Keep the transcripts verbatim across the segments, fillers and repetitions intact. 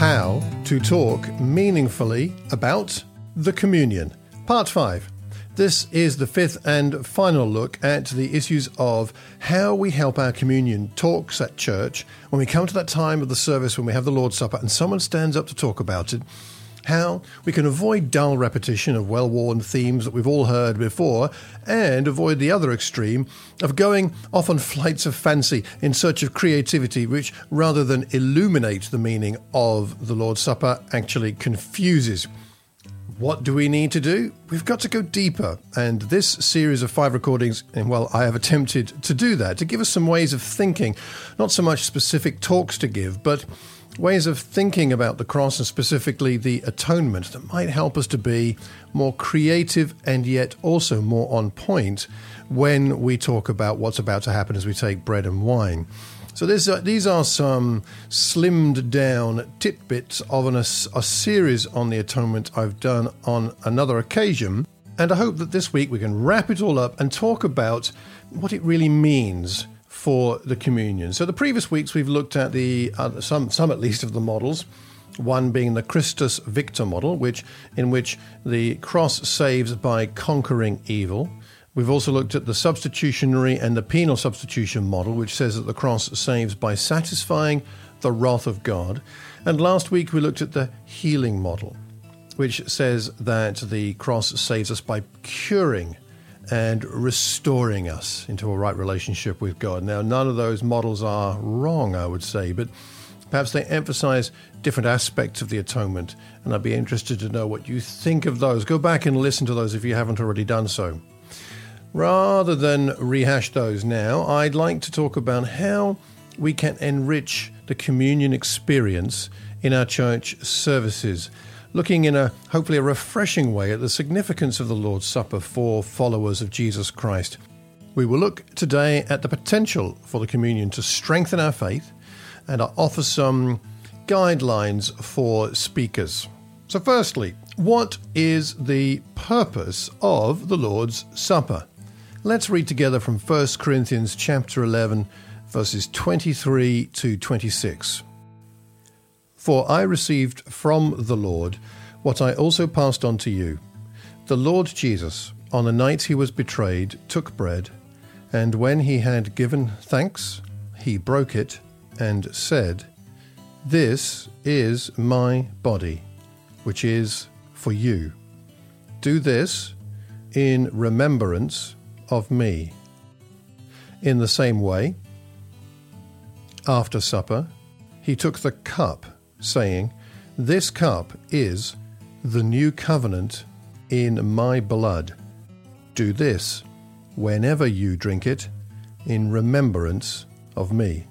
How to talk meaningfully about the communion. Part five. This is the fifth and final look at the issues of how we help our communion talks at church when we come to that time of the service when we have the Lord's Supper and someone stands up to talk about it. How we can avoid dull repetition of well-worn themes that we've all heard before and avoid the other extreme of going off on flights of fancy in search of creativity which, rather than illuminate the meaning of the Lord's Supper, actually confuses. What do we need to do? We've got to go deeper, and this series of five recordings, and well, I have attempted to do that, to give us some ways of thinking, not so much specific talks to give, but ways of thinking about the cross and specifically the atonement that might help us to be more creative and yet also more on point when we talk about what's about to happen as we take bread and wine. So this, uh, these are some slimmed down tidbits of an, a, a series on the atonement I've done on another occasion, and I hope that this week we can wrap it all up and talk about what it really means for the communion. So the previous weeks we've looked at the uh, some some at least of the models, one being the Christus Victor model, which in which the cross saves by conquering evil. We've also looked at the substitutionary and the penal substitution model, which says that the cross saves by satisfying the wrath of God. And last week we looked at the healing model, which says that the cross saves us by curing and restoring us into a right relationship with God. Now, none of those models are wrong, I would say, but perhaps they emphasize different aspects of the atonement, and I'd be interested to know what you think of those. Go back and listen to those if you haven't already done so. Rather than rehash those now, I'd like to talk about how we can enrich the communion experience in our church services, looking in a hopefully a refreshing way at the significance of the Lord's Supper for followers of Jesus Christ. We will look today at the potential for the communion to strengthen our faith, and I'll offer some guidelines for speakers. So firstly, what is the purpose of the Lord's Supper? Let's read together from First Corinthians chapter eleven, verses twenty-three to twenty-six. For I received from the Lord what I also passed on to you. The Lord Jesus, on the night he was betrayed, took bread, and when he had given thanks, he broke it and said, "This is my body, which is for you. Do this in remembrance of me." In the same way, after supper, he took the cup, saying, "This cup is the new covenant in my blood. Do this, whenever you drink it, in remembrance of me.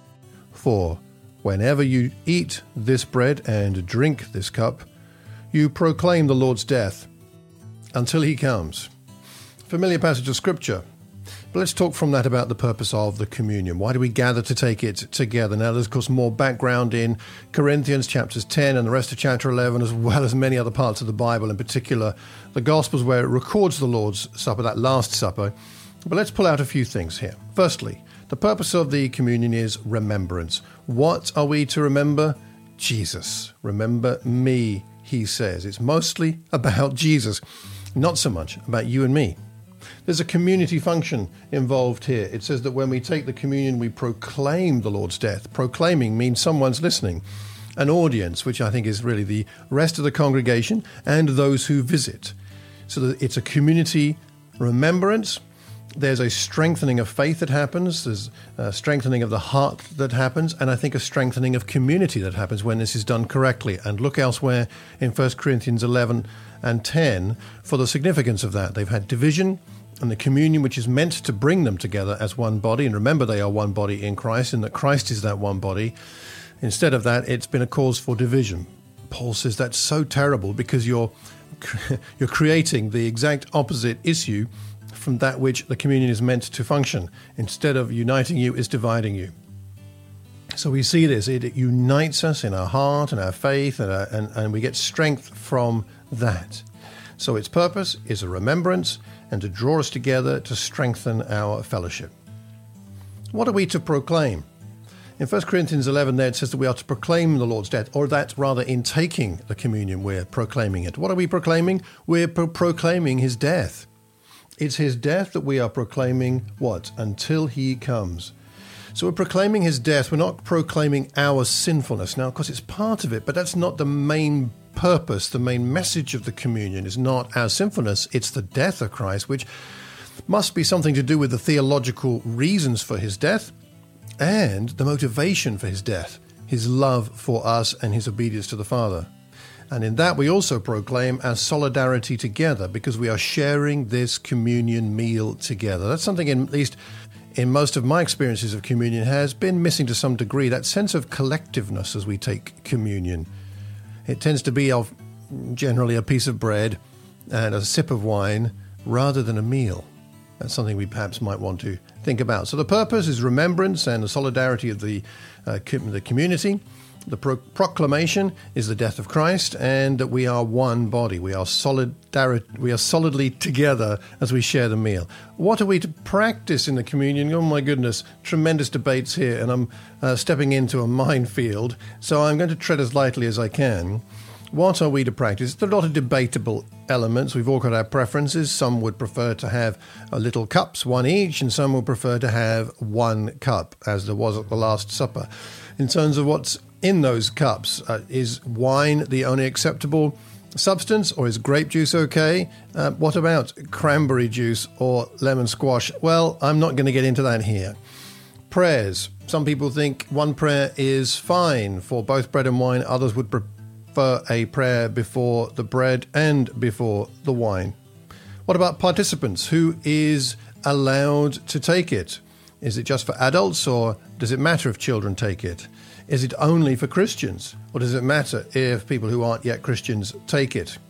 For whenever you eat this bread and drink this cup, you proclaim the Lord's death until he comes." Familiar passage of Scripture. But let's talk from that about the purpose of the communion. Why do we gather to take it together? Now, there's, of course, more background in Corinthians chapters ten and the rest of chapter eleven, as well as many other parts of the Bible, in particular the Gospels, where it records the Lord's Supper, that Last Supper. But let's pull out a few things here. Firstly, the purpose of the communion is remembrance. What are we to remember? Jesus. Remember me, he says. It's mostly about Jesus, not so much about you and me. There's a community function involved here. It says that when we take the communion, we proclaim the Lord's death. Proclaiming means someone's listening. An audience, which I think is really the rest of the congregation and those who visit. So that it's a community remembrance. There's a strengthening of faith that happens. There's a strengthening of the heart that happens. And I think a strengthening of community that happens when this is done correctly. And look elsewhere in First Corinthians eleven and ten for the significance of that. They've had division, and the communion, which is meant to bring them together as one body. And remember, they are one body in Christ, and that Christ is that one body. Instead of that, it's been a cause for division. Paul says that's so terrible because you're you're creating the exact opposite issue from that which the communion is meant to function. Instead of uniting you, it's dividing you. So we see this. It unites us in our heart and our faith, and, our, and, and we get strength from that. So its purpose is a remembrance and to draw us together to strengthen our fellowship. What are we to proclaim? In First Corinthians eleven there it says that we are to proclaim the Lord's death, or that rather in taking the communion we're proclaiming it. What are we proclaiming? We're pro- proclaiming his death. It's his death that we are proclaiming, what? Until he comes. So we're proclaiming his death. We're not proclaiming our sinfulness. Now, of course, it's part of it, but that's not the main purpose. The main message of the communion is not our sinfulness. It's the death of Christ, which must be something to do with the theological reasons for his death and the motivation for his death, his love for us and his obedience to the Father. And in that we also proclaim our solidarity together because we are sharing this communion meal together. That's something, in, at least in most of my experiences of communion, has been missing to some degree, that sense of collectiveness as we take communion. It tends to be of generally a piece of bread and a sip of wine rather than a meal. That's something we perhaps might want to think about. So the purpose is remembrance and the solidarity of the uh, the community. The pro- proclamation is the death of Christ, and that we are one body. We are solidar- We are solidly together as we share the meal. What are we to practice in the communion? Oh my goodness, tremendous debates here, and I'm uh, stepping into a minefield. So I'm going to tread as lightly as I can. What are we to practice? There are a lot of debatable elements. We've all got our preferences. Some would prefer to have uh, little cups, one each, and some would prefer to have one cup, as there was at the Last Supper. In terms of what's in those cups, uh, is wine the only acceptable substance, or is grape juice okay? Uh, what about cranberry juice or lemon squash? Well, I'm not going to get into that here. Prayers. Some people think one prayer is fine for both bread and wine. Others would prefer a prayer before the bread and before the wine. What about participants? Who is allowed to take it? Is it just for adults, or does it matter if children take it? Is it only for Christians, or does it matter if people who aren't yet Christians take it?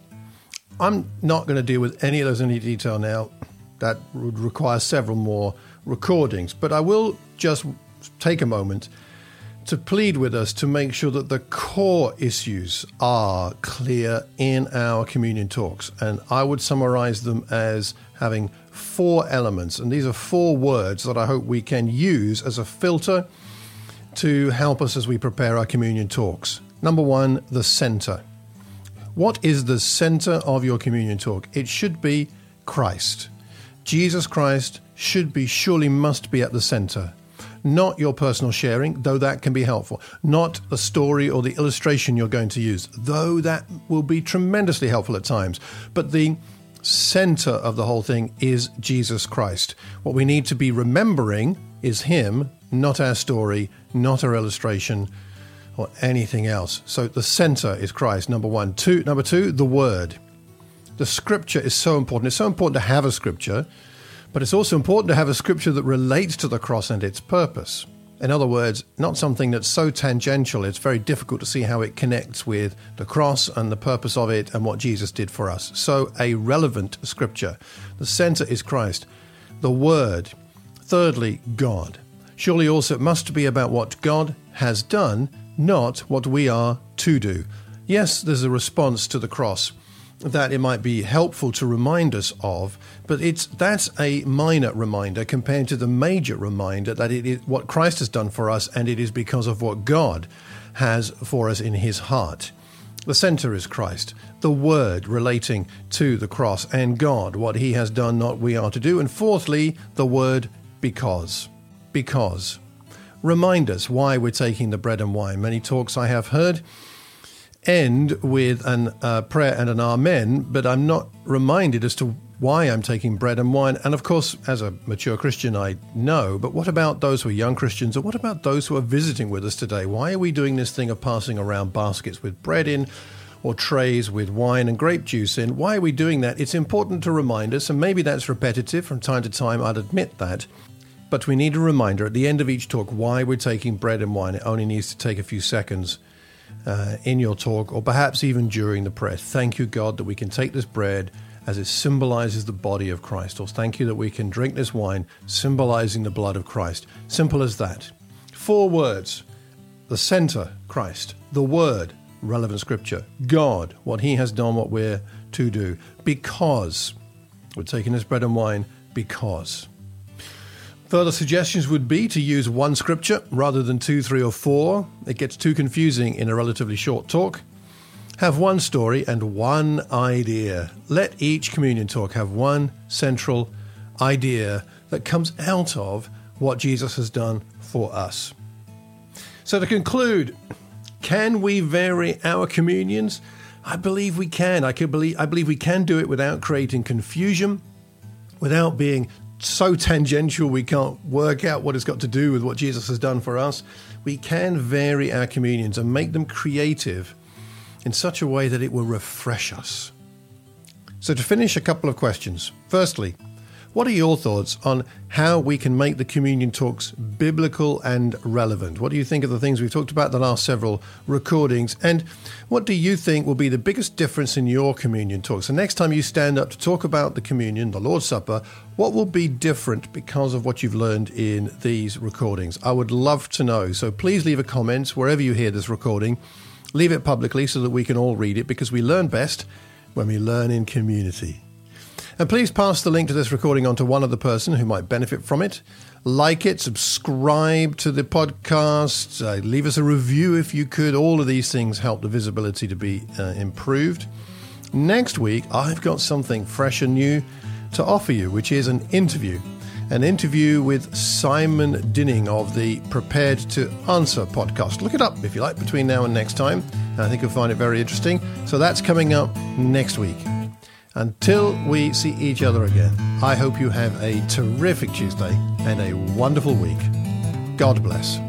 I'm not going to deal with any of those in any detail now. That would require several more recordings, but I will just take a moment to plead with us to make sure that the core issues are clear in our communion talks. And I would summarize them as having four elements. And these are four words that I hope we can use as a filter to help us as we prepare our communion talks. Number one, the center. What is the center of your communion talk? It should be Christ. Jesus Christ should be, surely must be at the center. Not your personal sharing, though that can be helpful. Not the story or the illustration you're going to use, though that will be tremendously helpful at times. But the center of the whole thing is Jesus Christ. What we need to be remembering is him, not our story, not our illustration, or anything else. So the center is Christ, number one. Two, number two, the Word. The Scripture is so important. It's so important to have a Scripture, but it's also important to have a Scripture that relates to the cross and its purpose. In other words, not something that's so tangential, it's very difficult to see how it connects with the cross and the purpose of it and what Jesus did for us. So a relevant Scripture. The center is Christ. The Word. Thirdly, God. Surely also it must be about what God has done, not what we are to do. Yes, there's a response to the cross that it might be helpful to remind us of, but it's that's a minor reminder compared to the major reminder that it is what Christ has done for us, and it is because of what God has for us in his heart. The center is Christ, the Word relating to the cross, and God, what he has done, not we are to do. And fourthly, the word because. Because. Remind us why we're taking the bread and wine. Many talks I have heard end with a uh, prayer and an amen, but I'm not reminded as to why I'm taking bread and wine. And of course, as a mature Christian, I know, but what about those who are young Christians, or what about those who are visiting with us today? Why are we doing this thing of passing around baskets with bread in, or trays with wine and grape juice in? Why are we doing that? It's important to remind us, and maybe that's repetitive from time to time, I'd admit that, but we need a reminder at the end of each talk why we're taking bread and wine. It only needs to take a few seconds Uh, in your talk, or perhaps even during the prayer. Thank you, God, that we can take this bread as it symbolizes the body of Christ. Or thank you that we can drink this wine symbolizing the blood of Christ. Simple as that. Four words. The center, Christ. The Word, relevant Scripture. God, what he has done, what we're to do. Because. We're taking this bread and wine because. Further suggestions would be to use one scripture rather than two, three, or four. It gets too confusing in a relatively short talk. Have one story and one idea. Let each communion talk have one central idea that comes out of what Jesus has done for us. So to conclude, can we vary our communions? I believe we can. I can believe I believe we can do it without creating confusion, without being so tangential we can't work out what it's got to do with what Jesus has done for us. We can vary our communions and make them creative in such a way that it will refresh us. So to finish, a couple of questions. Firstly, what are your thoughts on how we can make the communion talks biblical and relevant? What do you think of the things we've talked about the last several recordings? And what do you think will be the biggest difference in your communion talks? So next time you stand up to talk about the communion, the Lord's Supper, what will be different because of what you've learned in these recordings? I would love to know. So please leave a comment wherever you hear this recording. Leave it publicly so that we can all read it, because we learn best when we learn in community. And please pass the link to this recording on to one other person who might benefit from it. Like it, subscribe to the podcast, uh, leave us a review if you could. All of these things help the visibility to be uh, improved. Next week, I've got something fresh and new to offer you, which is an interview. An interview with Simon Dinning of the Prepared to Answer podcast. Look it up if you like between now and next time. And I think you'll find it very interesting. So that's coming up next week. Until we see each other again, I hope you have a terrific Tuesday and a wonderful week. God bless.